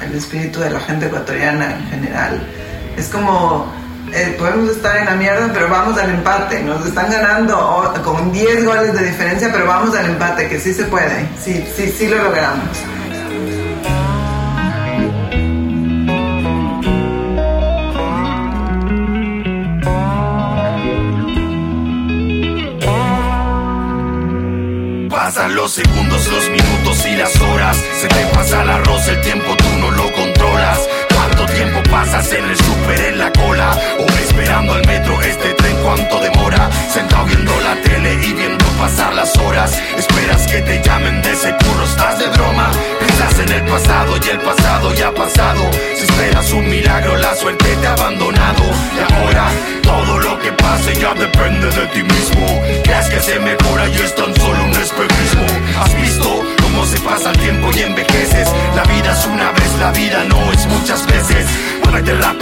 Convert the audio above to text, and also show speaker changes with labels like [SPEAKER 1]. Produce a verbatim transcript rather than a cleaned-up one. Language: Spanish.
[SPEAKER 1] el espíritu de la gente ecuatoriana en general. Es como, eh, podemos estar en la mierda, pero vamos al empate. Nos están ganando oh, con diez goles de diferencia, pero vamos al empate, que sí se puede. Sí, sí, sí lo logramos.
[SPEAKER 2] Pasan los segundos, los minutos y las horas. Se te pasa el arroz, el tiempo tú no lo controlas. ¿Cuánto tiempo pasas en el súper, en la cola? O esperando al metro, este tren cuánto demora. Sentado viendo la tele y viendo pasar las horas. Esperas que te llamen de ese curro, estás de broma. Piensas en el pasado y el pasado ya ha pasado. Si esperas un milagro, la suerte te ha abandonado. Y ahora todo lo que pase ya depende de ti mismo. Creas que se mejora y es tan solo un espejismo. ¿Has visto cómo se pasa el tiempo y envejeces? La vida es una vez, la vida no es muchas veces. Muévete rápido